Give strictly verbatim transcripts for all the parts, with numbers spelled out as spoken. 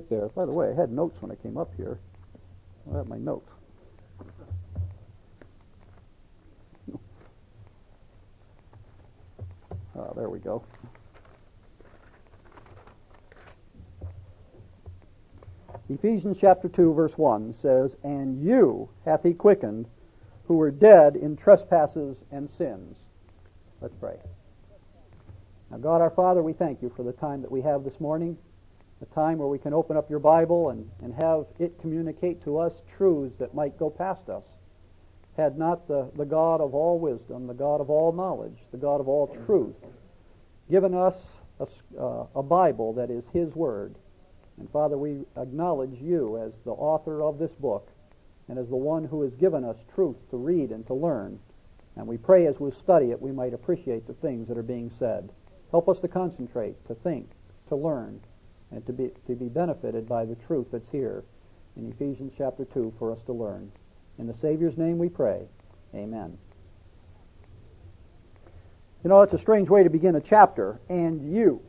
There. By the way, I had notes when I came up here. I have my notes. Oh, there we go. Ephesians chapter two, verse one says, "And you hath he quickened, who were dead in trespasses and sins." Let's pray. Now, God our Father, we thank you for the time that we have this morning, a time where we can open up your Bible and, and have it communicate to us truths that might go past us. Had not the, the God of all wisdom, the God of all knowledge, the God of all truth, given us a, uh, a Bible that is his word. And Father, we acknowledge you as the author of this book and as the one who has given us truth to read and to learn. And we pray as we study it, we might appreciate the things that are being said. Help us to concentrate, to think, to learn, and to be to be benefited by the truth that's here in Ephesians chapter two for us to learn. In the Savior's name we pray. Amen. You know, it's a strange way to begin a chapter, and you.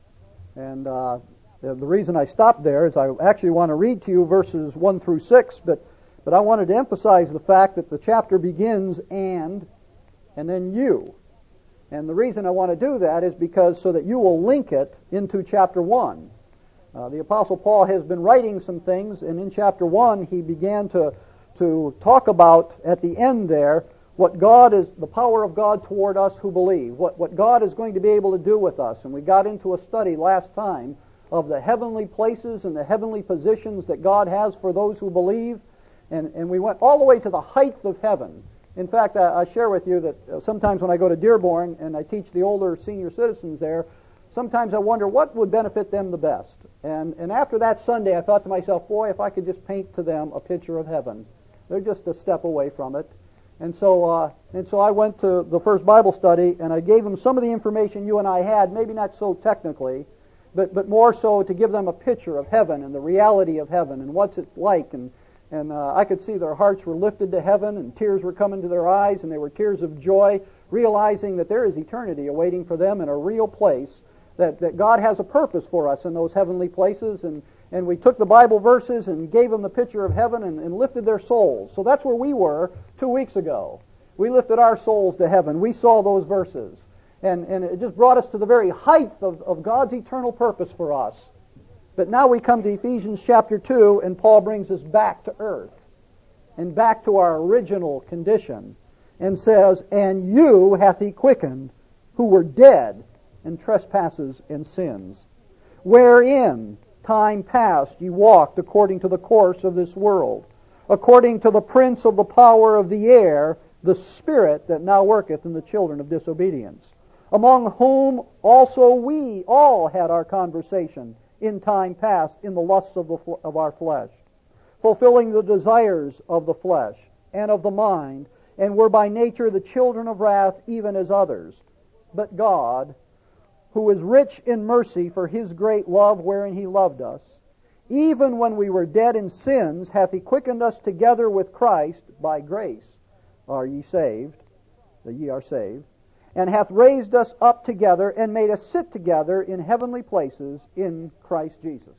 And uh, the, the reason I stopped there is I actually want to read to you verses one through six, but, but I wanted to emphasize the fact that the chapter begins and, and then you. And the reason I want to do that is because so that you will link it into chapter one. Uh, the Apostle Paul has been writing some things, and in chapter one he began to, to talk about, at the end there, what God is, the power of God toward us who believe, what, what God is going to be able to do with us. And we got into a study last time of the heavenly places and the heavenly positions that God has for those who believe. And, and we went all the way to the height of heaven. In fact, I, I share with you that sometimes when I go to Dearborn and I teach the older senior citizens there, sometimes I wonder what would benefit them the best. And, and after that Sunday, I thought to myself, boy, if I could just paint to them a picture of heaven. They're just a step away from it. And so, uh, and so I went to the first Bible study, and I gave them some of the information you and I had, maybe not so technically, but, but more so to give them a picture of heaven and the reality of heaven and what's it like. And, and uh, I could see their hearts were lifted to heaven, and tears were coming to their eyes, and they were tears of joy, realizing that there is eternity awaiting for them in a real place, that, that God has a purpose for us in those heavenly places. And, and we took the Bible verses and gave them the picture of heaven and, and lifted their souls. So that's where we were two weeks ago. We lifted our souls to heaven. We saw those verses. And, and it just brought us to the very height of, of God's eternal purpose for us. But now we come to Ephesians chapter two, and Paul brings us back to earth and back to our original condition and says, "And you hath he quickened, who were dead in trespasses and sins, wherein time past ye walked according to the course of this world, according to the prince of the power of the air, the spirit that now worketh in the children of disobedience, among whom also we all had our conversation in time past in the lusts of, the, of our flesh, fulfilling the desires of the flesh and of the mind, and were by nature the children of wrath, even as others. But God, who is rich in mercy for his great love wherein he loved us, even when we were dead in sins, hath he quickened us together with Christ. By grace are ye saved, that ye are saved, and hath raised us up together and made us sit together in heavenly places in Christ Jesus."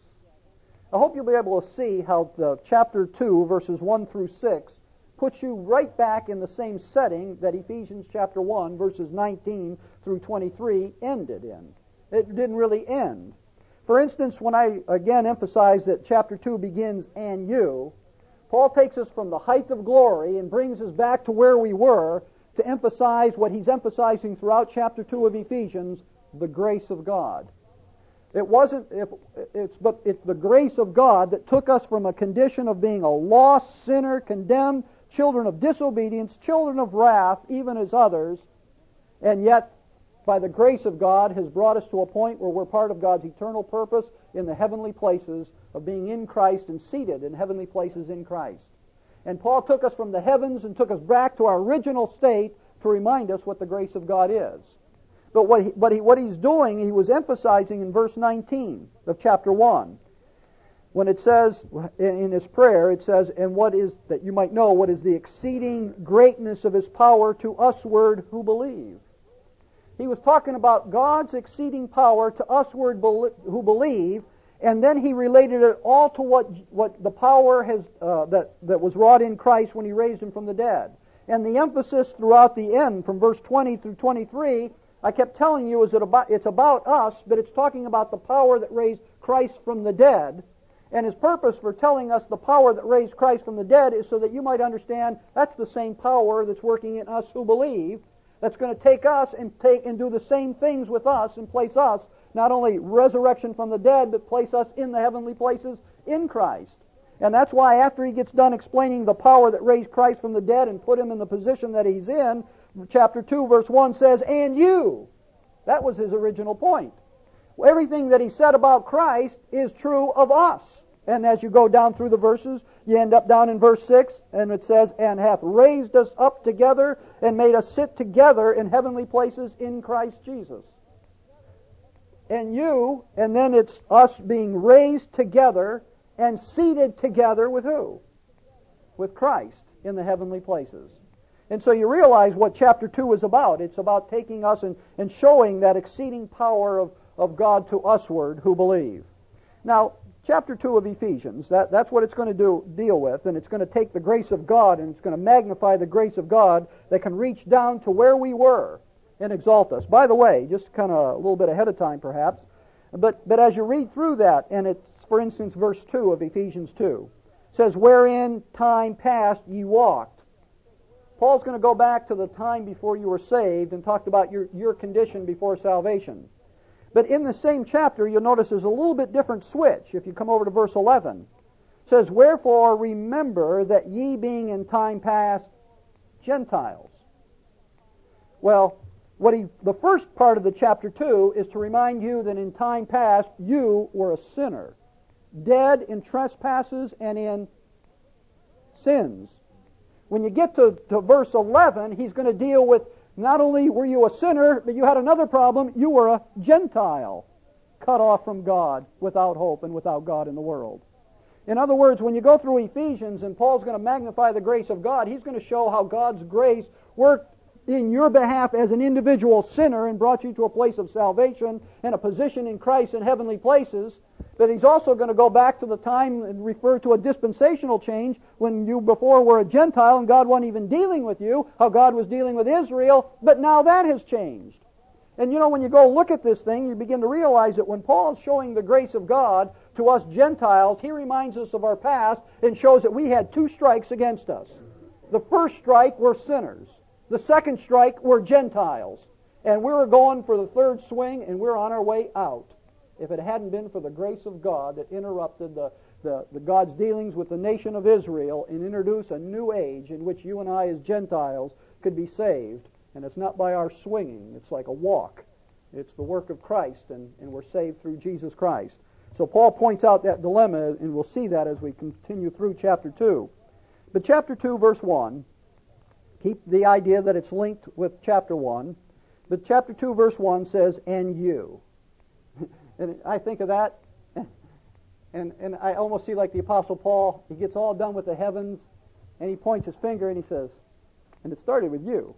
I hope you'll be able to see how the chapter two, verses one through six, puts you right back in the same setting that Ephesians chapter one, verses nineteen through twenty-three ended in. It didn't really end. For instance, when I again emphasize that chapter two begins, "and you," Paul takes us from the height of glory and brings us back to where we were to emphasize what he's emphasizing throughout chapter two of Ephesians, the grace of God. It wasn't, if, it's, but it's the grace of God that took us from a condition of being a lost sinner, condemned, children of disobedience, children of wrath, even as others, and yet by the grace of God has brought us to a point where we're part of God's eternal purpose in the heavenly places of being in Christ and seated in heavenly places in Christ. And Paul took us from the heavens and took us back to our original state to remind us what the grace of God is. But what, he, but he, what he's doing, he was emphasizing in verse nineteen of chapter one. When it says, in his prayer, it says, "And what is," that you might know, "what is the exceeding greatness of his power to usward who believe." He was talking about God's exceeding power to usward who believe, And then he related it all to what what the power has uh, that that was wrought in Christ when he raised him from the dead. And the emphasis throughout the end, from verse twenty through twenty-three, I kept telling you, is that about, it's about us, but it's talking about the power that raised Christ from the dead. And his purpose for telling us the power that raised Christ from the dead is so that you might understand that's the same power that's working in us who believe. That's going to take us and take and do the same things with us and place us, not only resurrection from the dead, but place us in the heavenly places in Christ. And that's why after he gets done explaining the power that raised Christ from the dead and put him in the position that he's in, chapter two, verse one says, and you. That was his original point. Everything that he said about Christ is true of us. And as you go down through the verses, you end up down in verse six, and it says, and hath raised us up together and made us sit together in heavenly places in Christ Jesus. And you, and then it's us being raised together and seated together with who? With Christ in the heavenly places. And so you realize what chapter two is about. It's about taking us and, and showing that exceeding power of, of God to usward who believe. Now, chapter two of Ephesians, that, that's what it's going to do deal with, and it's going to take the grace of God and it's going to magnify the grace of God that can reach down to where we were and exalt us. By the way, just kind of a little bit ahead of time perhaps, but, but as you read through that, and it's, for instance, verse two of Ephesians two, says, wherein time past ye walked. Paul's going to go back to the time before you were saved and talked about your, your condition before salvation. But in the same chapter, you'll notice there's a little bit different switch. If you come over to verse eleven, it says, wherefore remember that ye being in time past Gentiles. Well, what he, the first part of the chapter two is to remind you that in time past you were a sinner, dead in trespasses and in sins. When you get to, to verse eleven, he's going to deal with not only were you a sinner, but you had another problem. You were a Gentile, cut off from God, without hope and without God in the world. In other words, when you go through Ephesians and Paul's going to magnify the grace of God, he's going to show how God's grace worked in your behalf as an individual sinner and brought you to a place of salvation and a position in Christ in heavenly places. But he's also going to go back to the time and refer to a dispensational change when you before were a Gentile and God wasn't even dealing with you, how God was dealing with Israel, but now that has changed. And you know, when you go look at this thing, you begin to realize that when Paul's showing the grace of God to us Gentiles, he reminds us of our past and shows that we had two strikes against us. The first strike were sinners. The second strike were Gentiles. And we were going for the third swing, and we're on our way out. If it hadn't been for the grace of God that interrupted the, the, the God's dealings with the nation of Israel and introduced a new age in which you and I as Gentiles could be saved. And it's not by our swinging. It's like a walk. It's the work of Christ, and, and we're saved through Jesus Christ. So Paul points out that dilemma, and we'll see that as we continue through chapter two. But chapter two, verse one, keep the idea that it's linked with chapter one. But chapter two, verse one says, and you. And I think of that, and, and I almost see like the Apostle Paul. He gets all done with the heavens, and he points his finger and he says, and it started with you.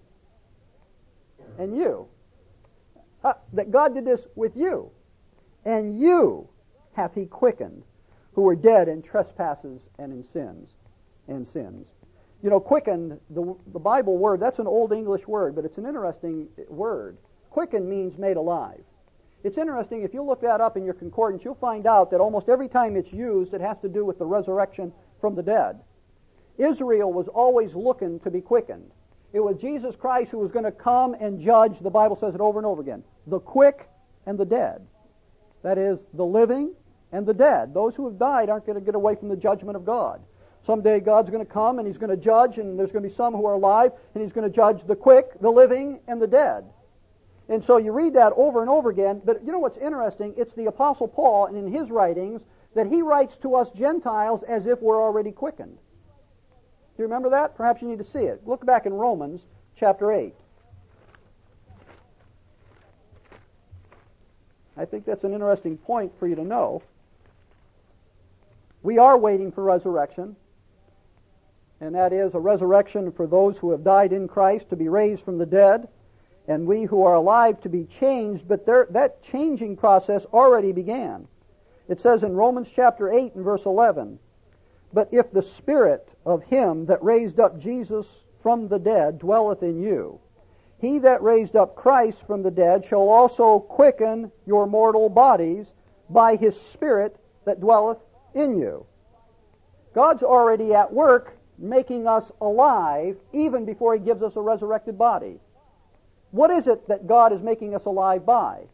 And you. Uh, that God did this with you. And you hath he quickened, who were dead in trespasses and in sins. And sins. You know, quickened, the, the Bible word, that's an old English word, but it's an interesting word. Quickened means made alive. It's interesting, if you look that up in your concordance, you'll find out that almost every time it's used, it has to do with the resurrection from the dead. Israel was always looking to be quickened. It was Jesus Christ who was going to come and judge, the Bible says it over and over again, the quick and the dead. That is, the living and the dead. Those who have died aren't going to get away from the judgment of God. Someday God's going to come and he's going to judge, and there's going to be some who are alive, and he's going to judge the quick, the living, and the dead. And so you read that over and over again, but you know what's interesting? It's the Apostle Paul, and in his writings, that he writes to us Gentiles as if we're already quickened. Do you remember that? Perhaps you need to see it. Look back in Romans chapter eight. I think that's an interesting point for you to know. We are waiting for resurrection, and that is a resurrection for those who have died in Christ to be raised from the dead, and we who are alive to be changed, but there, that changing process already began. It says in Romans chapter eight and verse eleven, "But if the Spirit of him that raised up Jesus from the dead dwelleth in you, he that raised up Christ from the dead shall also quicken your mortal bodies by his Spirit that dwelleth in you." God's already at work making us alive even before he gives us a resurrected body. What is it that God is making us alive by?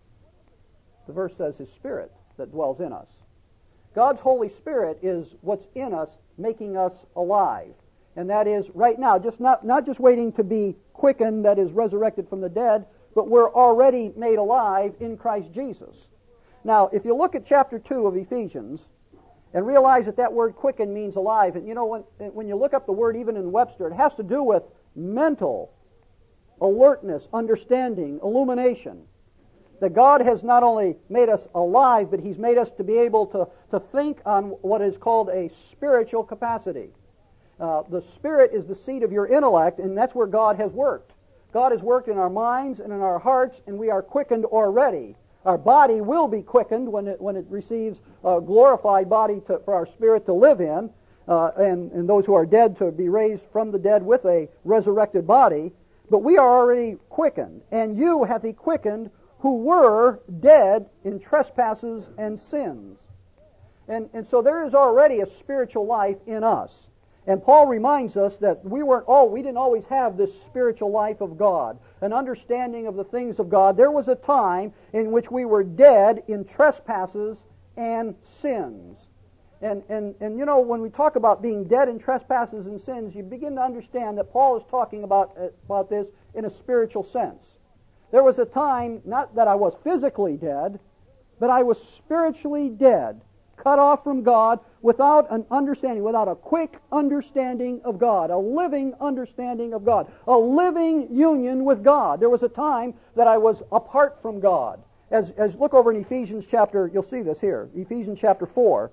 The verse says his Spirit that dwells in us. God's Holy Spirit is what's in us making us alive. And that is right now, just not, not just waiting to be quickened, that is resurrected from the dead, but we're already made alive in Christ Jesus. Now, if you look at chapter two of Ephesians and realize that that word quicken means alive, and you know, when, when you look up the word even in Webster, it has to do with mental alertness, understanding, illumination. That God has not only made us alive, but he's made us to be able to, to think on what is called a spiritual capacity. Uh, the Spirit is the seat of your intellect, and that's where God has worked. God has worked in our minds and in our hearts, and we are quickened already. Our body will be quickened when it, when it receives a glorified body to, for our spirit to live in, uh, and, and those who are dead to be raised from the dead with a resurrected body. But we are already quickened, and you hath he quickened who were dead in trespasses and sins. And, and so there is already a spiritual life in us. And Paul reminds us that we weren't oh, we didn't always have this spiritual life of God, an understanding of the things of God. There was a time in which we were dead in trespasses and sins. And, and, and you know, when we talk about being dead in trespasses and sins, you begin to understand that Paul is talking about, about this in a spiritual sense. There was a time, not that I was physically dead, but I was spiritually dead, cut off from God, without an understanding, without a quick understanding of God, a living understanding of God, a living union with God. There was a time that I was apart from God. As, as look over in Ephesians chapter, you'll see this here, Ephesians chapter four.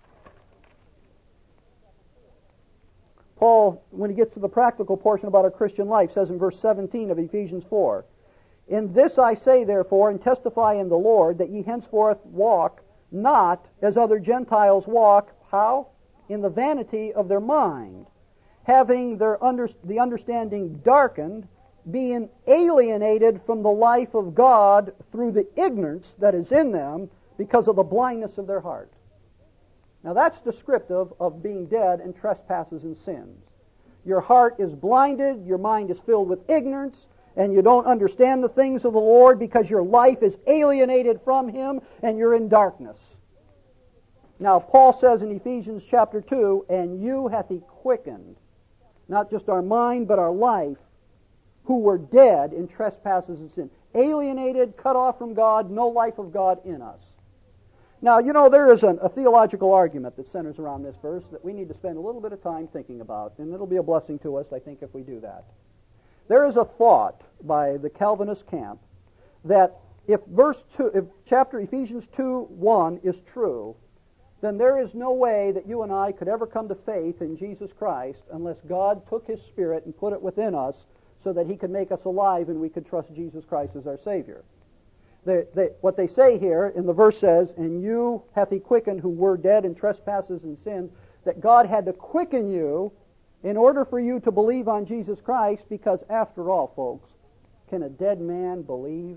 Paul, when he gets to the practical portion about our Christian life, says in verse seventeen of Ephesians four, "In this I say, therefore, and testify in the Lord, that ye henceforth walk not as other Gentiles walk." How? "In the vanity of their mind, having their under, the understanding darkened, being alienated from the life of God through the ignorance that is in them because of the blindness of their heart." Now that's descriptive of being dead in trespasses and sins. Your heart is blinded, your mind is filled with ignorance, and you don't understand the things of the Lord because your life is alienated from him and you're in darkness. Now, Paul says in Ephesians chapter two, "And you hath he quickened," not just our mind, but our life, "who were dead in trespasses and sin." Alienated, cut off from God, no life of God in us. Now, you know, there is an, a theological argument that centers around this verse that we need to spend a little bit of time thinking about, and it'll be a blessing to us, I think, if we do that. There is a thought by the Calvinist camp that if verse two, if chapter Ephesians two one is true, then there is no way that you and I could ever come to faith in Jesus Christ unless God took his Spirit and put it within us so that he could make us alive and we could trust Jesus Christ as our Savior. They, they, what they say here in the verse says, "And you hath he quickened who were dead in trespasses and sins," that God had to quicken you in order for you to believe on Jesus Christ, because after all, folks, can a dead man believe?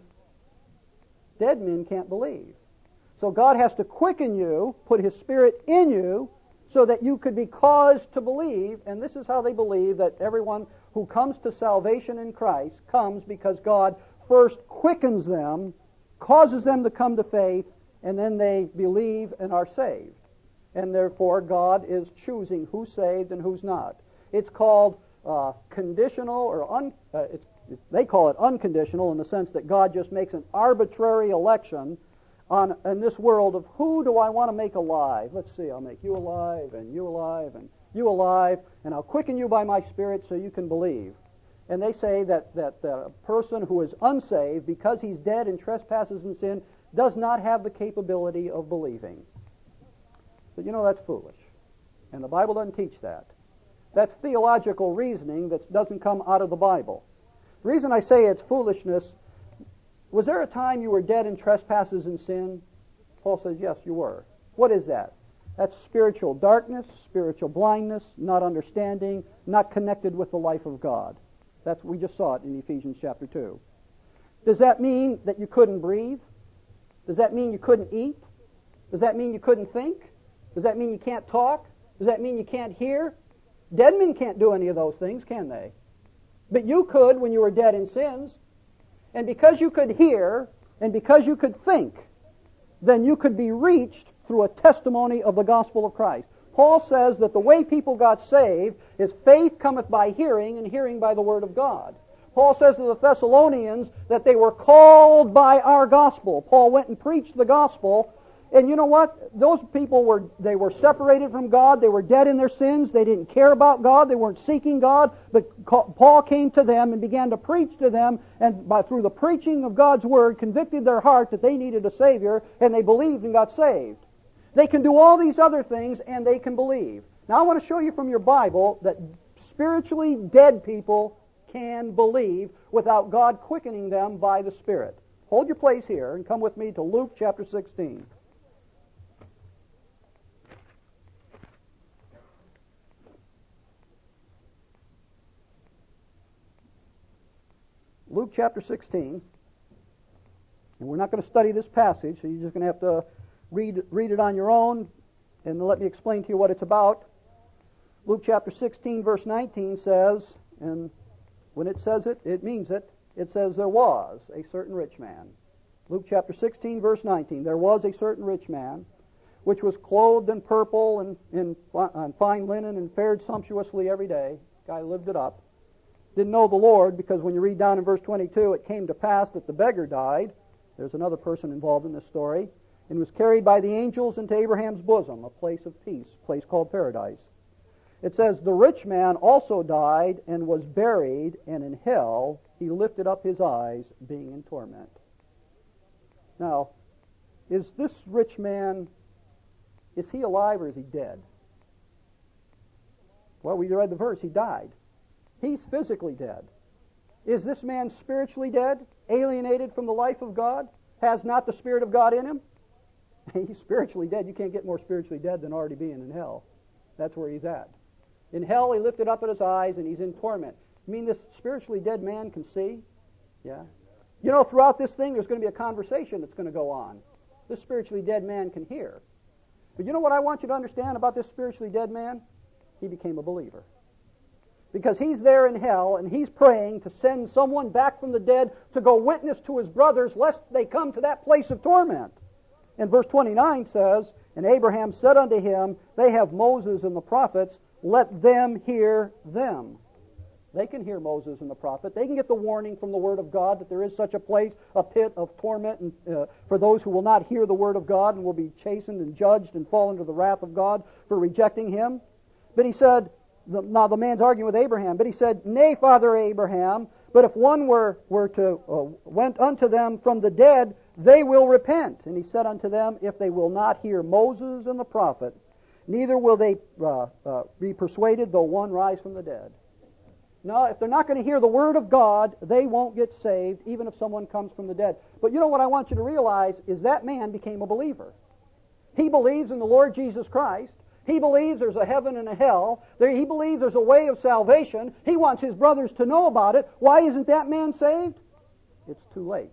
Dead men can't believe. So God has to quicken you, put his Spirit in you, so that you could be caused to believe. And this is how they believe that everyone who comes to salvation in Christ comes because God first quickens them, causes them to come to faith, and then they believe and are saved. And therefore God is choosing who's saved and who's not. It's called uh, conditional, or un, uh, it's, it, they call it unconditional in the sense that God just makes an arbitrary election on in this world of who do I want to make alive. Let's see, I'll make you alive, and you alive, and you alive, and I'll quicken you by my Spirit so you can believe. And they say that, that, that a person who is unsaved, because he's dead in trespasses and sin, does not have the capability of believing. But you know, that's foolish. And the Bible doesn't teach that. That's theological reasoning that doesn't come out of the Bible. The reason I say it's foolishness, was there a time you were dead in trespasses and sin? Paul says, yes, you were. What is that? That's spiritual darkness, spiritual blindness, not understanding, not connected with the life of God. That's we just saw it in Ephesians chapter two. Does that mean that you couldn't breathe? Does that mean you couldn't eat? Does that mean you couldn't think? Does that mean you can't talk? Does that mean you can't hear? Dead men can't do any of those things, can they? But you could when you were dead in sins. And because you could hear, and because you could think, then you could be reached through a testimony of the gospel of Christ. Paul says that the way people got saved is faith cometh by hearing, and hearing by the word of God. Paul says to the Thessalonians that they were called by our gospel. Paul went and preached the gospel. And you know what? Those people were, they were separated from God. They were dead in their sins. They didn't care about God. They weren't seeking God. But Paul came to them and began to preach to them, and by through the preaching of God's word convicted their heart that they needed a Savior, and they believed and got saved. They can do all these other things, and they can believe. Now I want to show you from your Bible that spiritually dead people can believe without God quickening them by the Spirit. Hold your place here and come with me to Luke chapter sixteen. Luke chapter sixteen, and we're not going to study this passage, so you're just going to have to read, read it on your own, and let me explain to you what it's about. Luke chapter sixteen, verse nineteen says, and when it says it, it means it, it says there was a certain rich man. Luke chapter sixteen, verse nineteen, there was a certain rich man, which was clothed in purple and in fine linen and fared sumptuously every day. Guy lived it up. Didn't know the Lord, because when you read down in verse twenty-two, it came to pass that the beggar died. There's another person involved in this story. And was carried by the angels into Abraham's bosom, a place of peace, a place called paradise. It says, the rich man also died and was buried, and in hell he lifted up his eyes, being in torment. Now, is this rich man, is he alive or is he dead? Well, we read the verse, he died. He's physically dead. Is this man spiritually dead? Alienated from the life of God? Has not the Spirit of God in him? He's spiritually dead. You can't get more spiritually dead than already being in hell. That's where he's at. In hell, he lifted up at his eyes, and he's in torment. You mean this spiritually dead man can see? Yeah. You know, throughout this thing, there's going to be a conversation that's going to go on. This spiritually dead man can hear. But you know what I want you to understand about this spiritually dead man? He became a believer. Because he's there in hell, and he's praying to send someone back from the dead to go witness to his brothers, lest they come to that place of torment. And verse twenty-nine says, and Abraham said unto him, they have Moses and the prophets, let them hear them. They can hear Moses and the prophet. They can get the warning from the Word of God that there is such a place, a pit of torment and, uh, for those who will not hear the Word of God and will be chastened and judged and fall under the wrath of God for rejecting Him. But he said, the, now the man's arguing with Abraham, but he said, nay, Father Abraham, but if one were, were to, uh, went unto them from the dead, they will repent. And he said unto them, if they will not hear Moses and the prophet, neither will they uh, uh, be persuaded, though one rise from the dead. No, if they're not going to hear the Word of God, they won't get saved, even if someone comes from the dead. But you know what I want you to realize is that man became a believer. He believes in the Lord Jesus Christ. He believes there's a heaven and a hell. There, he believes there's a way of salvation. He wants his brothers to know about it. Why isn't that man saved? It's too late.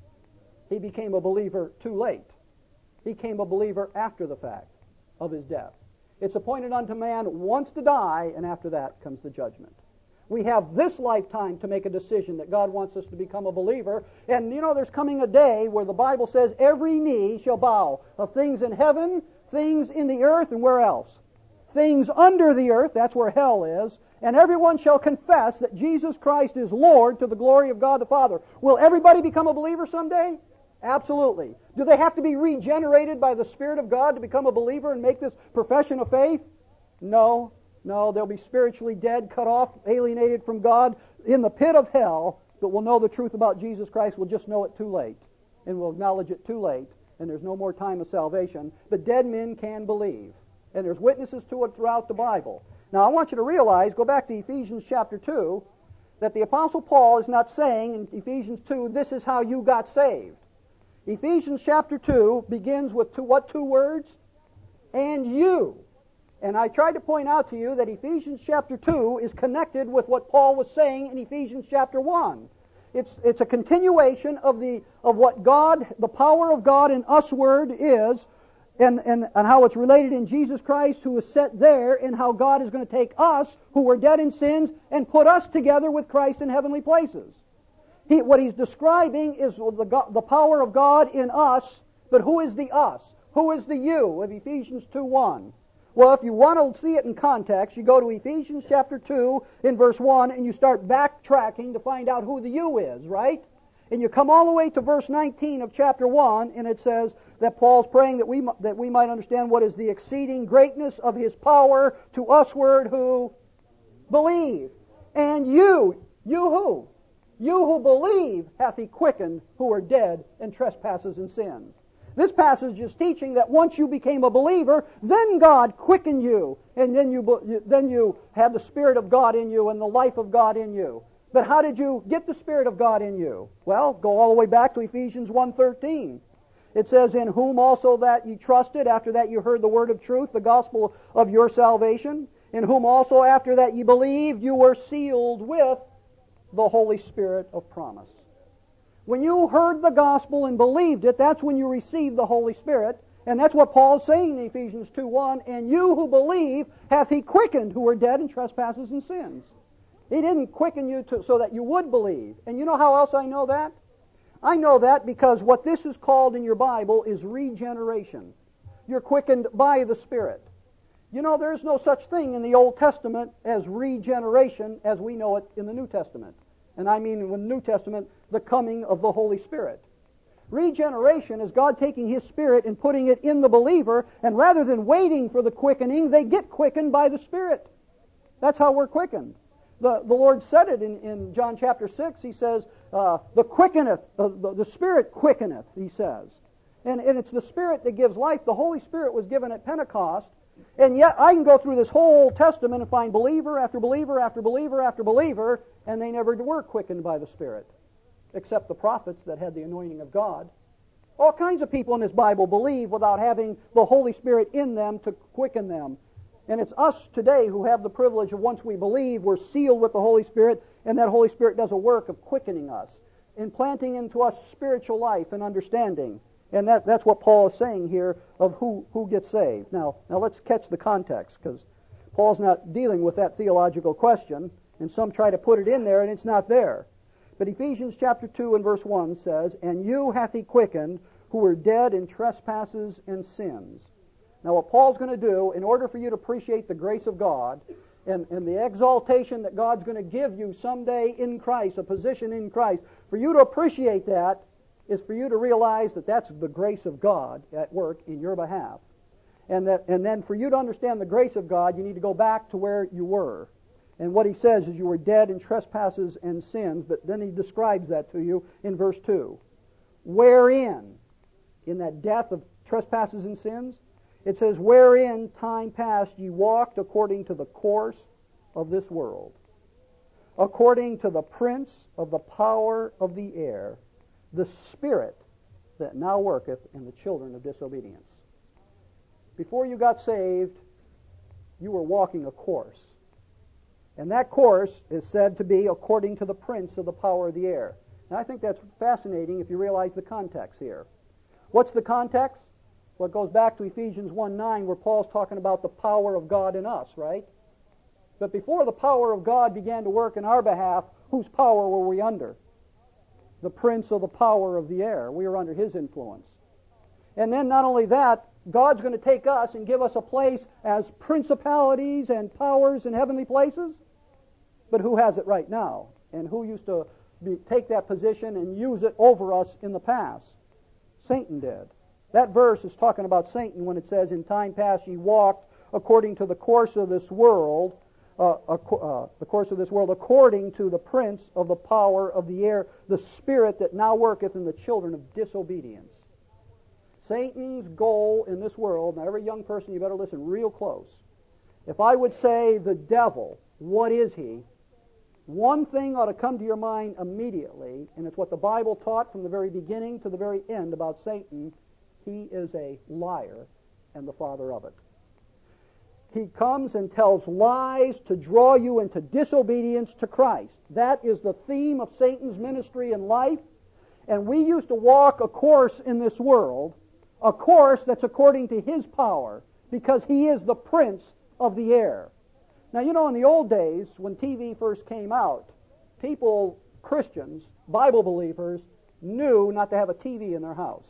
He became a believer too late. He became a believer after the fact of his death. It's appointed unto man once to die, and after that comes the judgment. We have this lifetime to make a decision that God wants us to become a believer. And you know, there's coming a day where the Bible says every knee shall bow, of things in heaven, things in the earth, and where else? Things under the earth, that's where hell is. And everyone shall confess that Jesus Christ is Lord to the glory of God the Father. Will everybody become a believer someday? Absolutely. Do they have to be regenerated by the Spirit of God to become a believer and make this profession of faith? No. No, they'll be spiritually dead, cut off, alienated from God in the pit of hell, but we'll know the truth about Jesus Christ. We'll just know it too late, and we'll acknowledge it too late, and there's no more time of salvation. But dead men can believe, and there's witnesses to it throughout the Bible. Now, I want you to realize, go back to Ephesians chapter two, that the Apostle Paul is not saying in Ephesians two, this is how you got saved. Ephesians chapter two begins with two, what two words? And you. And I tried to point out to you that Ephesians chapter two is connected with what Paul was saying in Ephesians chapter one. It's, it's a continuation of the of what God, the power of God in us word is, and, and, and how it's related in Jesus Christ who is set there, and how God is going to take us who were dead in sins and put us together with Christ in heavenly places. He, what he's describing is the, the power of God in us, but who is the us? Who is the you of Ephesians two one? Well, if you want to see it in context, you go to Ephesians chapter two in verse one and you start backtracking to find out who the you is, right? And you come all the way to verse nineteen of chapter one, and it says that Paul's praying that we that we might understand what is the exceeding greatness of His power to usward who believe. And you, you who? You who believe hath He quickened who are dead in trespasses and sins. This passage is teaching that once you became a believer, then God quickened you, and then you then you had the Spirit of God in you and the life of God in you. But how did you get the Spirit of God in you? Well, go all the way back to Ephesians one thirteen. It says, in whom also that ye trusted, after that you heard the word of truth, the gospel of your salvation, in whom also after that ye believed, you were sealed with the Holy Spirit of promise. When you heard the gospel and believed it, that's when you received the Holy Spirit. And that's what Paul is saying in Ephesians two one. And you who believe hath He quickened who were dead in trespasses and sins. He didn't quicken you to, so that you would believe. And you know how else I know that? I know that because what this is called in your Bible is regeneration. You're quickened by the Spirit. You know, there's no such thing in the Old Testament as regeneration as we know it in the New Testament. And I mean in the New Testament, the coming of the Holy Spirit. Regeneration is God taking His Spirit and putting it in the believer, and rather than waiting for the quickening, they get quickened by the Spirit. That's how we're quickened. The, the Lord said it in, in John chapter six. He says, uh, the quickeneth, uh, the, the Spirit quickeneth, He says. And, and it's the Spirit that gives life. The Holy Spirit was given at Pentecost. And yet I can go through this whole Testament and find believer after believer after believer after believer, and they never were quickened by the Spirit, except the prophets that had the anointing of God. All kinds of people in this Bible believe without having the Holy Spirit in them to quicken them. And it's us today who have the privilege of, once we believe, we're sealed with the Holy Spirit, and that Holy Spirit does a work of quickening us, implanting into us spiritual life and understanding. And that, that's what Paul is saying here of who, who gets saved. Now, now let's catch the context, because Paul's not dealing with that theological question, and some try to put it in there, and it's not there. But Ephesians chapter two and verse one says, and you hath He quickened who were dead in trespasses and sins. Now what Paul's going to do, in order for you to appreciate the grace of God, and, and the exaltation that God's going to give you someday in Christ, a position in Christ, for you to appreciate that, is for you to realize that that's the grace of God at work in your behalf. And that, and then for you to understand the grace of God, you need to go back to where you were. And what he says is you were dead in trespasses and sins, but then he describes that to you in verse two. Wherein, in that death of trespasses and sins, it says, wherein time past ye walked according to the course of this world, according to the prince of the power of the air, the spirit that now worketh in the children of disobedience. Before you got saved, you were walking a course. And that course is said to be according to the prince of the power of the air. Now I think that's fascinating if you realize the context here. What's the context? Well, it goes back to Ephesians one nine, where Paul's talking about the power of God in us, right? But before the power of God began to work in our behalf, whose power were we under? The prince of the power of the air. We were under his influence. And then not only that, God's going to take us and give us a place as principalities and powers in heavenly places. But who has it right now? And who used to be, take that position and use it over us in the past? Satan did. That verse is talking about Satan when it says, in time past ye walked according to the course of this world, uh, uh, the course of this world, according to the prince of the power of the air, the spirit that now worketh in the children of disobedience. Satan's goal in this world, now every young person, you better listen real close. If I would say the devil, what is he? one thing ought to come to your mind immediately, and it's what the Bible taught from the very beginning to the very end about Satan. He is a liar and the father of it. He comes and tells lies to draw you into disobedience to Christ. That is the theme of Satan's ministry in life. And we used to walk a course in this world, a course that's according to his power, because he is the prince of the air. Now, you know, in the old days, when T V first came out, people, Christians, Bible believers, knew not to have a T V in their house.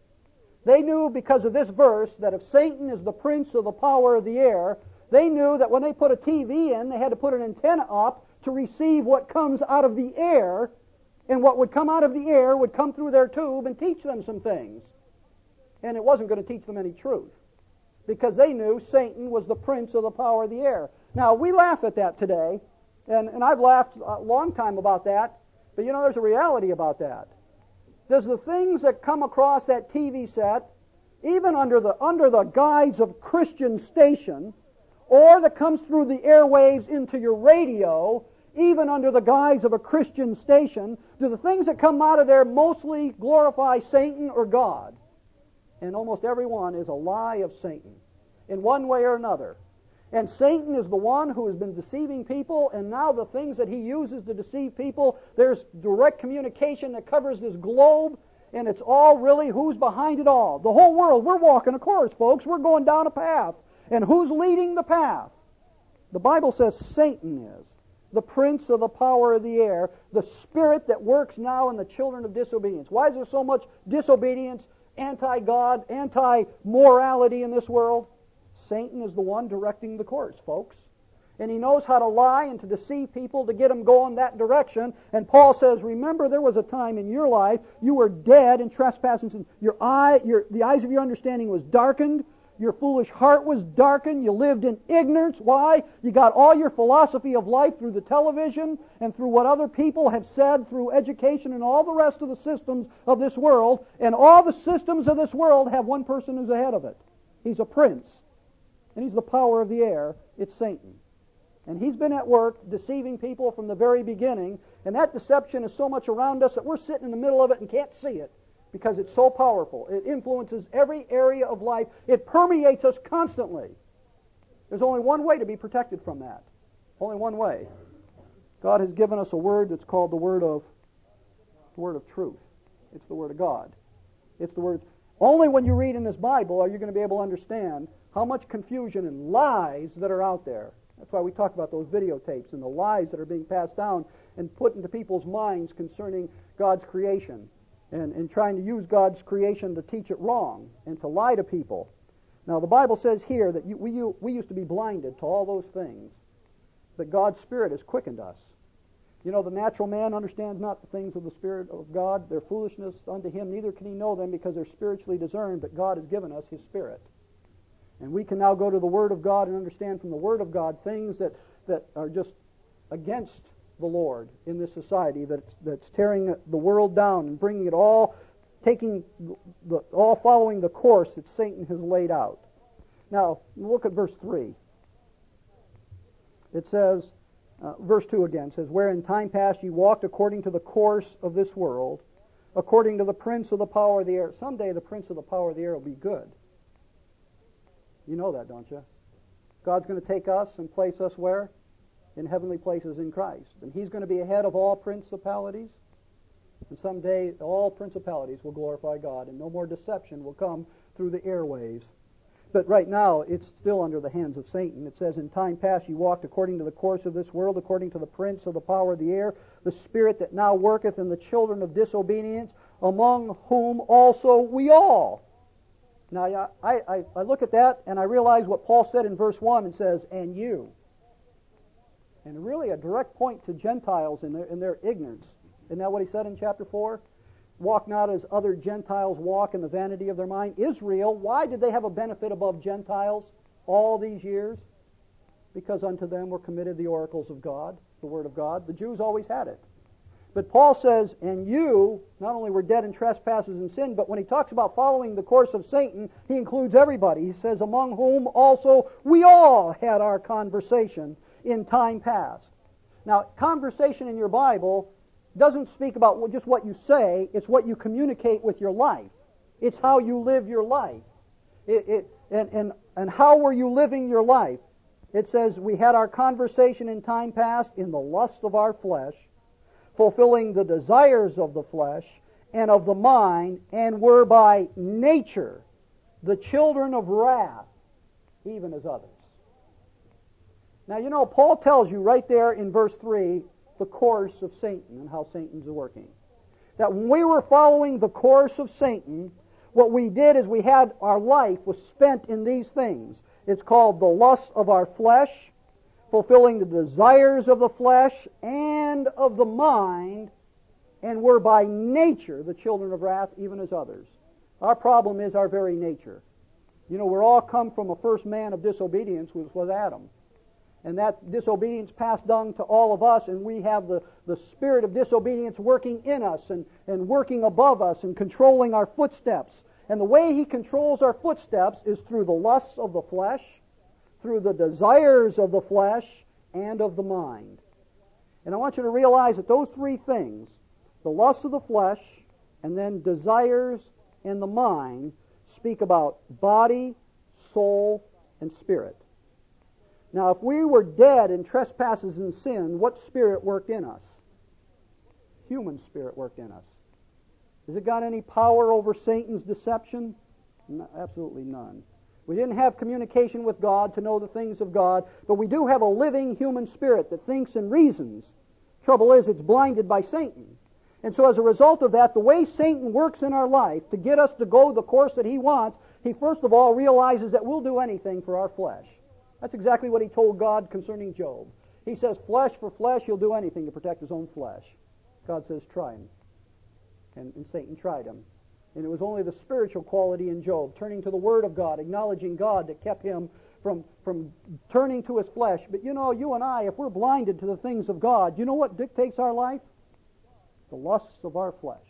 They knew because of this verse that if Satan is the prince of the power of the air, they knew that when they put a T V in, they had to put an antenna up to receive what comes out of the air, and what would come out of the air would come through their tube and teach them some things. And it wasn't going to teach them any truth, because they knew Satan was the prince of the power of the air. Now, we laugh at that today, and, and I've laughed a long time about that, but you know, there's a reality about that. Does the things that come across that T V set, even under the under the guise of Christian station, or that comes through the airwaves into your radio, even under the guise of a Christian station, do the things that come out of there mostly glorify Satan or God? And almost every one is a lie of Satan, in one way or another. And Satan is the one who has been deceiving people, and now the things that he uses to deceive people, there's direct communication that covers this globe, and it's all really who's behind it all. The whole world, we're walking a course, folks. We're going down a path. And who's leading the path? The Bible says Satan is, the prince of the power of the air, the spirit that works now in the children of disobedience. Why is there so much disobedience, anti-God, anti-morality in this world? Satan is the one directing the course, folks. And he knows how to lie and to deceive people to get them going that direction. And Paul says, remember, there was a time in your life you were dead in trespasses. Your eye, your, the eyes of your understanding was darkened. Your foolish heart was darkened. You lived in ignorance. Why? You got all your philosophy of life through the television and through what other people have said, through education and all the rest of the systems of this world. And all the systems of this world have one person who's ahead of it. He's a prince. And he's the power of the air. It's Satan. And he's been at work deceiving people from the very beginning. And that deception is so much around us that we're sitting in the middle of it and can't see it, because it's so powerful. It influences every area of life. It permeates us constantly. There's only one way to be protected from that. Only one way. God has given us a word that's called the word of the word of truth. It's the word of God. It's the word. Only when you read in this Bible are you going to be able to understand how much confusion and lies that are out there. That's why we talk about those videotapes and the lies that are being passed down and put into people's minds concerning God's creation, and, and trying to use God's creation to teach it wrong and to lie to people. Now, the Bible says here that you, we, you, we used to be blinded to all those things, but God's Spirit has quickened us. You know, the natural man understands not the things of the Spirit of God. They're foolishness unto him, neither can he know them, because they're spiritually discerned, but God has given us his Spirit. And we can now go to the Word of God and understand from the Word of God things that, that are just against the Lord in this society, that's, that's tearing the world down and bringing it all, taking the, all following the course that Satan has laid out. Now, look at verse three. It says, uh, verse two again, says, where in time past ye walked according to the course of this world, according to the prince of the power of the air. Someday the prince of the power of the air will be good. You know that, don't you? God's going to take us and place us where? In heavenly places in Christ. And he's going to be ahead of all principalities. And someday all principalities will glorify God, and no more deception will come through the airways. But right now, it's still under the hands of Satan. It says, in time past ye walked according to the course of this world, according to the prince of the power of the air, the spirit that now worketh in the children of disobedience, among whom also we all. Now, I, I, I look at that, and I realize what Paul said in verse one, and says, and you. And really a direct point to Gentiles in their, in their ignorance. Isn't that what he said in chapter four? Walk not as other Gentiles walk in the vanity of their mind. Israel, why did they have a benefit above Gentiles all these years? Because unto them were committed the oracles of God, the Word of God. The Jews always had it. But Paul says, and you not only were dead in trespasses and sin, but when he talks about following the course of Satan, he includes everybody. He says, among whom also we all had our conversation in time past. Now, conversation in your Bible doesn't speak about just what you say, it's what you communicate with your life. It's how you live your life. It, it, and, and, and how were you living your life? It says, we had our conversation in time past in the lust of our flesh, fulfilling the desires of the flesh and of the mind, and were by nature the children of wrath, even as others. Now, you know, Paul tells you right there in verse three the course of Satan and how Satan's working. That when we were following the course of Satan, what we did is we had our life was spent in these things. It's called the lust of our flesh, fulfilling the desires of the flesh and of the mind, and were by nature the children of wrath, even as others. Our problem is our very nature. You know, we're all come from a first man of disobedience, which was Adam. And that disobedience passed down to all of us, and we have the, the spirit of disobedience working in us and, and working above us and controlling our footsteps. And the way he controls our footsteps is through the lusts of the flesh, through the desires of the flesh, and of the mind. And I want you to realize that those three things, the lusts of the flesh, and then desires and the mind, speak about body, soul, and spirit. Now, if we were dead in trespasses and sin, what spirit worked in us? Human spirit worked in us. Has it got any power over Satan's deception? No, absolutely none. We didn't have communication with God to know the things of God, but we do have a living human spirit that thinks and reasons. Trouble is, it's blinded by Satan. And so as a result of that, the way Satan works in our life to get us to go the course that he wants, he first of all realizes that we'll do anything for our flesh. That's exactly what he told God concerning Job. He says, flesh for flesh, he'll do anything to protect his own flesh. God says, try him. And, and Satan tried him. And it was only the spiritual quality in Job, turning to the Word of God, acknowledging God, that kept him from, from turning to his flesh. But you know, you and I, if we're blinded to the things of God, you know what dictates our life? The lusts of our flesh.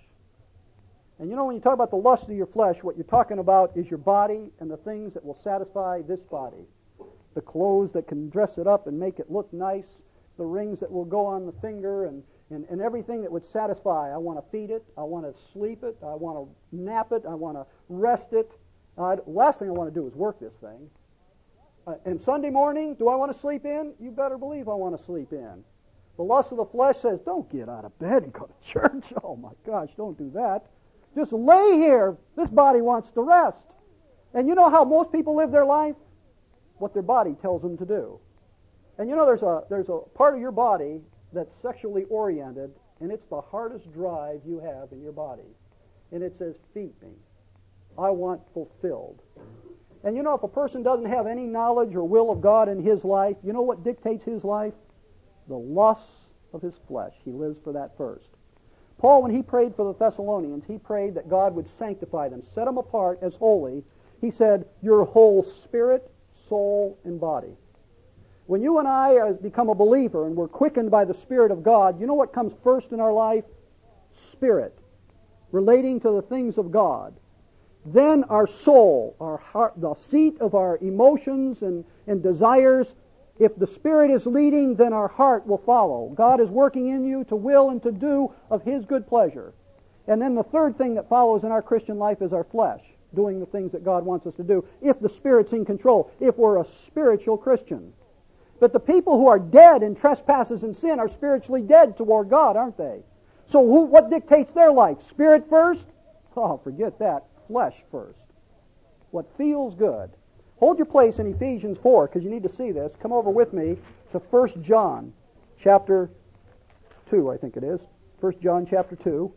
And you know, when you talk about the lust of your flesh, what you're talking about is your body and the things that will satisfy this body. The clothes that can dress it up and make it look nice, the rings that will go on the finger, and, and, and everything that would satisfy. I want to feed it, I want to sleep it, I want to nap it, I want to rest it. Uh, last thing I want to do is work this thing. Uh, and Sunday morning, do I want to sleep in? You better believe I want to sleep in. The lust of the flesh says, don't get out of bed and go to church. Oh my gosh, don't do that. Just lay here. This body wants to rest. And you know how most people live their life? What their body tells them to do. And you know there's a there's a part of your body that's sexually oriented, and it's the hardest drive you have in your body. And it says, feed me. I want fulfilled. And you know, if a person doesn't have any knowledge or will of God in his life, you know what dictates his life? The lusts of his flesh. He lives for that first. Paul, when he prayed for the Thessalonians, he prayed that God would sanctify them, set them apart as holy. He said, your whole spirit, soul, and body. When you and I become a believer and we're quickened by the Spirit of God, you know what comes first in our life? Spirit, relating to the things of God. Then our soul, our heart, the seat of our emotions and, and desires. If the Spirit is leading, then our heart will follow. God is working in you to will and to do of His good pleasure. And then the third thing that follows in our Christian life is our flesh, doing the things that God wants us to do, if the Spirit's in control, if we're a spiritual Christian. But the people who are dead in trespasses and sin are spiritually dead toward God, aren't they? So who, what dictates their life? Spirit first? Oh, forget that. Flesh first. What feels good. Hold your place in Ephesians four, because you need to see this. Come over with me to First John chapter two, I think it is. First John chapter two.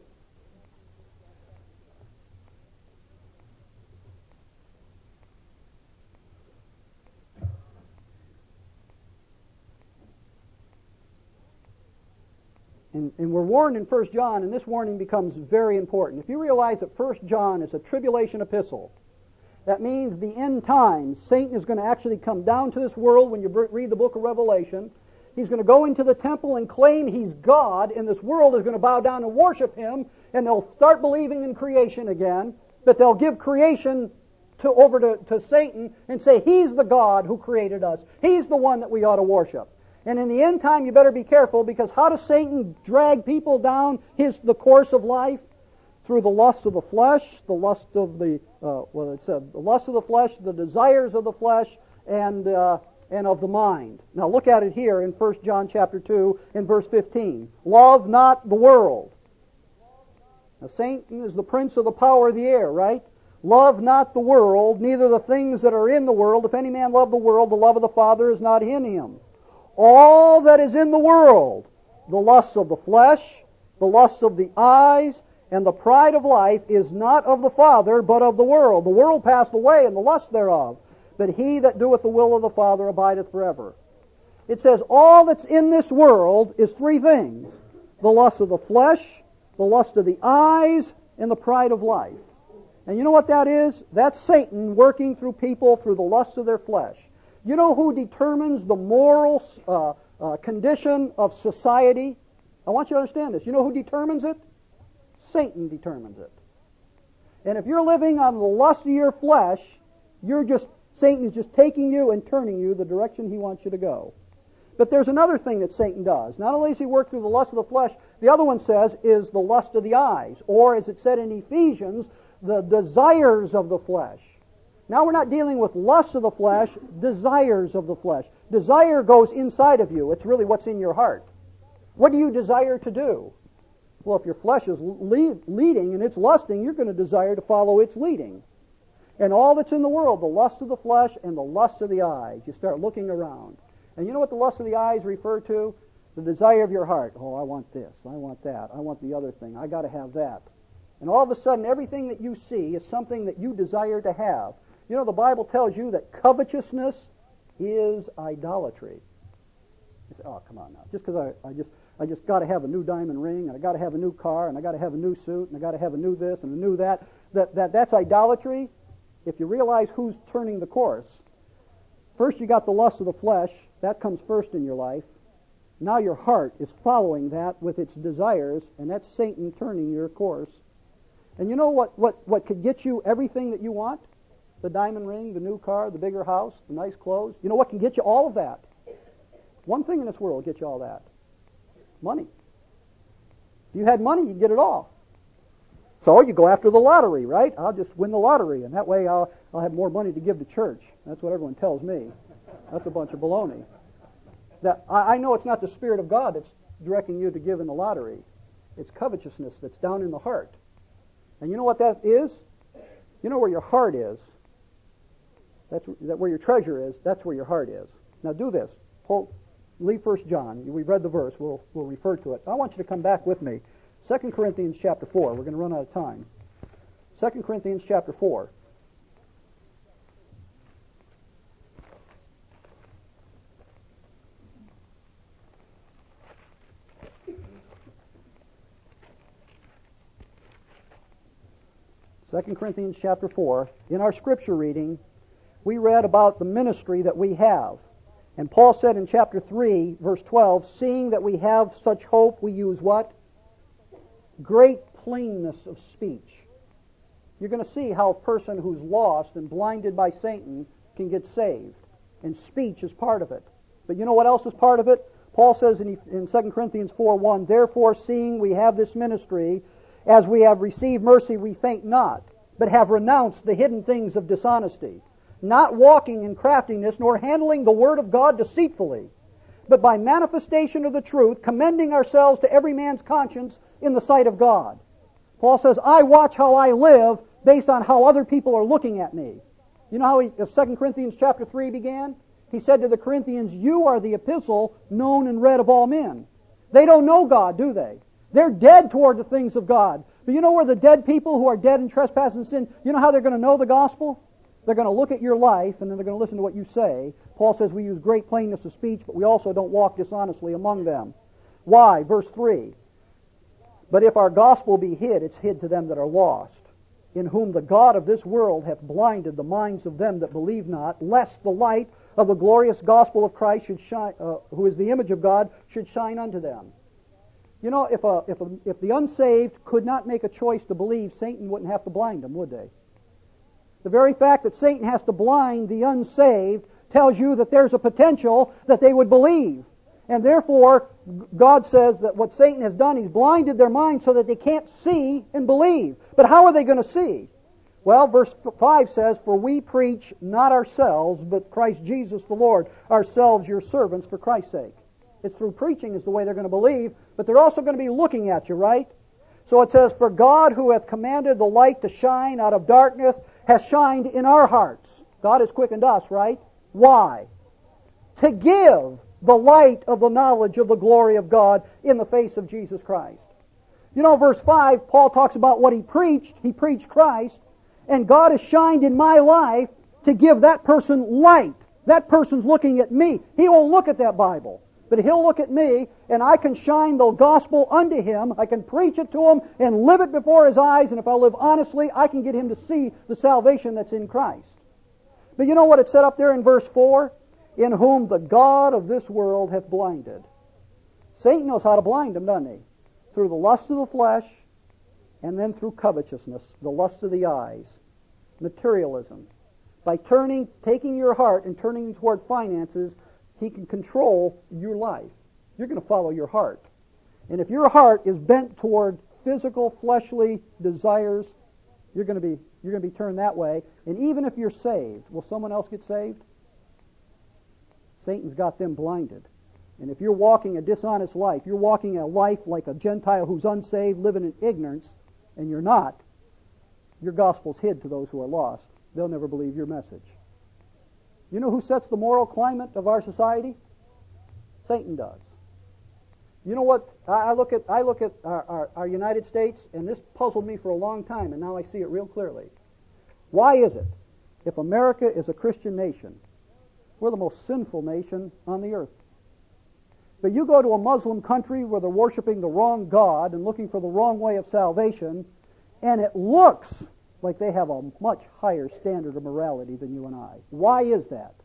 And, and we're warned in First John, and this warning becomes very important. If you realize that First John is a tribulation epistle, that means the end times, Satan is going to actually come down to this world when you read the book of Revelation. He's going to go into the temple and claim he's God, and this world is going to bow down and worship him, and they'll start believing in creation again, but they'll give creation to, over to, to Satan and say he's the God who created us. He's the one that we ought to worship. And in the end time, you better be careful, because how does Satan drag people down his the course of life? Through the lust of the flesh, the lust of the, uh, well, it said, the lust of the flesh, the desires of the flesh, and uh, and of the mind. Now look at it here in First John chapter two and verse fifteen. Love not the world. Now Satan is the prince of the power of the air, right? Love not the world, neither the things that are in the world. If any man love the world, the love of the Father is not in him. All that is in the world, the lusts of the flesh, the lusts of the eyes, and the pride of life is not of the Father, but of the world. The world passed away, and the lust thereof. But he that doeth the will of the Father abideth forever. It says all that's in this world is three things. The lust of the flesh, the lust of the eyes, and the pride of life. And you know what that is? That's Satan working through people through the lusts of their flesh. You know who determines the moral uh, uh, condition of society? I want you to understand this. You know who determines it? Satan determines it. And if you're living on the lust of your flesh, you're just Satan is just taking you and turning you the direction he wants you to go. But there's another thing that Satan does. Not only does he work through the lust of the flesh, the other one says is the lust of the eyes, or as it said in Ephesians, the desires of the flesh. Now we're not dealing with lust of the flesh, desires of the flesh. Desire goes inside of you. It's really what's in your heart. What do you desire to do? Well, if your flesh is lead, leading and it's lusting, you're going to desire to follow its leading. And all that's in the world, the lust of the flesh and the lust of the eyes, you start looking around. And you know what the lust of the eyes refer to? The desire of your heart. Oh, I want this. I want that. I want the other thing. I got to have that. And all of a sudden, everything that you see is something that you desire to have. You know, the Bible tells you that covetousness is idolatry. You say, oh, come on now. Just because I, I just I just got to have a new diamond ring, and I got to have a new car, and I got to have a new suit, and I got to have a new this and a new that, that, that that's idolatry. If you realize who's turning the course, first you got the lust of the flesh. That comes first in your life. Now your heart is following that with its desires, and that's Satan turning your course. And you know what, what, what could get you everything that you want? The diamond ring, the new car, the bigger house, the nice clothes. You know what can get you all of that? One thing in this world will get you all that. Money. If you had money, you'd get it all. So you go after the lottery, right? I'll just win the lottery, and that way I'll, I'll have more money to give to church. That's what everyone tells me. That's a bunch of baloney. That, I, I know it's not the Spirit of God that's directing you to give in the lottery. It's covetousness that's down in the heart. And you know what that is? You know where your heart is. That's that where your treasure is. That's where your heart is. Now do this. Pull, leave First John. We've read the verse. We'll, we'll refer to it. I want you to come back with me. Second Corinthians chapter four. We're going to run out of time. Second Corinthians chapter four. Second Corinthians chapter four. In our scripture reading, we read about the ministry that we have. And Paul said in chapter three, verse twelve, seeing that we have such hope, we use what? Great plainness of speech. You're going to see how a person who's lost and blinded by Satan can get saved. And speech is part of it. But you know what else is part of it? Paul says in, in Second Corinthians four one, therefore seeing we have this ministry, as we have received mercy, we faint not, but have renounced the hidden things of dishonesty, not walking in craftiness, nor handling the word of God deceitfully, but by manifestation of the truth, commending ourselves to every man's conscience in the sight of God. Paul says, I watch how I live based on how other people are looking at me. You know how he, Second Corinthians chapter three began? He said to the Corinthians, you are the epistle known and read of all men. They don't know God, do they? They're dead toward the things of God. But you know where the dead people who are dead in trespass and sin, you know how they're going to know the gospel? They're going to look at your life, and then they're going to listen to what you say. Paul says we use great plainness of speech, but we also don't walk dishonestly among them. Why? Verse three. But if our gospel be hid, it's hid to them that are lost, in whom the God of this world hath blinded the minds of them that believe not, lest the light of the glorious gospel of Christ, should shine, uh, who is the image of God, should shine unto them. You know, if a, if a, if the unsaved could not make a choice to believe, Satan wouldn't have to blind them, would they? The very fact that Satan has to blind the unsaved tells you that there's a potential that they would believe. And therefore, God says that what Satan has done, he's blinded their minds so that they can't see and believe. But how are they going to see? Well, verse five says, "For we preach not ourselves, but Christ Jesus the Lord, ourselves your servants for Christ's sake." It's through preaching is the way they're going to believe, but they're also going to be looking at you, right? So it says, "For God who hath commanded the light to shine out of darkness hath shined in our hearts." God has quickened us, right? Why? To give the light of the knowledge of the glory of God in the face of Jesus Christ. You know, verse five, Paul talks about what he preached. He preached Christ. And God has shined in my life to give that person light. That person's looking at me. He won't look at that Bible, but he'll look at me, and I can shine the gospel unto him. I can preach it to him and live it before his eyes, and if I live honestly, I can get him to see the salvation that's in Christ. But you know what it said up there in verse four? "In whom the God of this world hath blinded." Satan knows how to blind them, doesn't he? Through the lust of the flesh, and then through covetousness, the lust of the eyes, materialism. By turning, taking your heart and turning toward finances, he can control your life. You're going to follow your heart. And if your heart is bent toward physical, fleshly desires, you're going to be you're going to be turned that way. And even if you're saved, will someone else get saved? Satan's got them blinded. And if you're walking a dishonest life, you're walking a life like a Gentile who's unsaved, living in ignorance, and you're not, your gospel's hid to those who are lost. They'll never believe your message. You know who sets the moral climate of our society? Satan does. You know what? I look at I look at our, our, our United States, and this puzzled me for a long time, and now I see it real clearly. Why is it, if America is a Christian nation, we're the most sinful nation on the earth? But you go to a Muslim country where they're worshiping the wrong God and looking for the wrong way of salvation, and it looks like they have a much higher standard of morality than you and I. Why is that?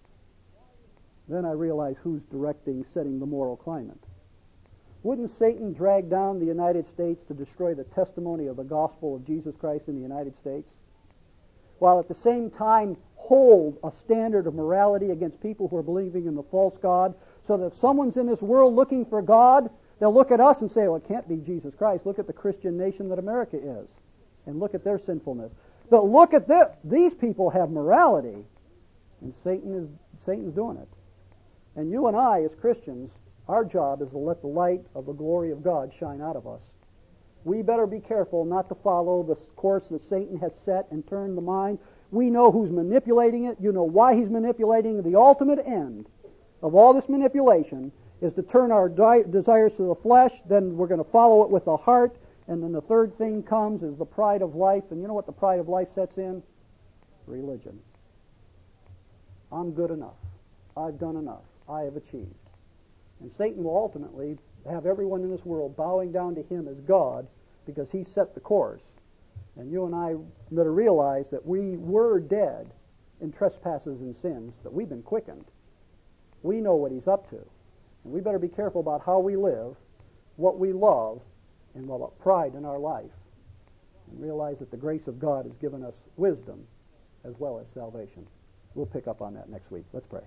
Then I realize who's directing, setting the moral climate. Wouldn't Satan drag down the United States to destroy the testimony of the gospel of Jesus Christ in the United States, while at the same time hold a standard of morality against people who are believing in the false God, so that if someone's in this world looking for God, they'll look at us and say, well, it can't be Jesus Christ. Look at the Christian nation that America is, and look at their sinfulness. But look at this. These people have morality, and Satan is Satan's doing it. And you and I, as Christians, our job is to let the light of the glory of God shine out of us. We better be careful not to follow the course that Satan has set and turned the mind. We know who's manipulating it. You know why he's manipulating. The ultimate end of all this manipulation is to turn our di- desires to the flesh. Then we're going to follow it with the heart. And then the third thing comes is the pride of life. And you know what the pride of life sets in? Religion. I'm good enough. I've done enough. I have achieved. And Satan will ultimately have everyone in this world bowing down to him as God because he set the course. And you and I better realize that we were dead in trespasses and sins, but we've been quickened. We know what he's up to. And we better be careful about how we live, what we love, and what pride in our life. And realize that the grace of God has given us wisdom as well as salvation. We'll pick up on that next week. Let's pray.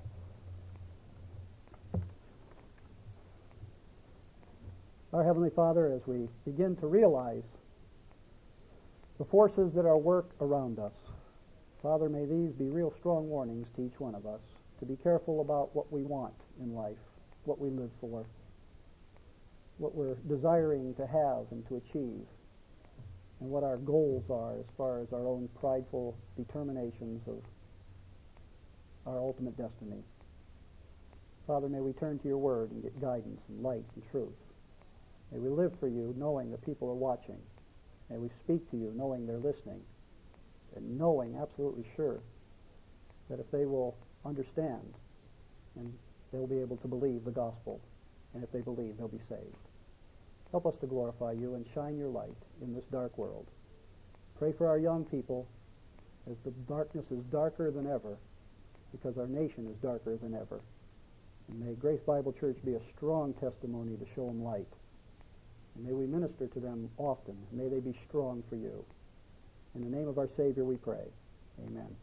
Our Heavenly Father, as we begin to realize the forces that are work around us, Father, may these be real strong warnings to each one of us to be careful about what we want in life, what we live for, what we're desiring to have and to achieve, and what our goals are as far as our own prideful determinations of our ultimate destiny. Father, may we turn to your word and get guidance and light and truth. May we live for you knowing that people are watching. May we speak to you knowing they're listening, and knowing, absolutely sure, that if they will understand, and they'll be able to believe the gospel, and if they believe, they'll be saved. Help us to glorify you and shine your light in this dark world. Pray for our young people as the darkness is darker than ever, because our nation is darker than ever. And may Grace Bible Church be a strong testimony to show them light. And may we minister to them often. May they be strong for you. In the name of our Savior we pray. Amen.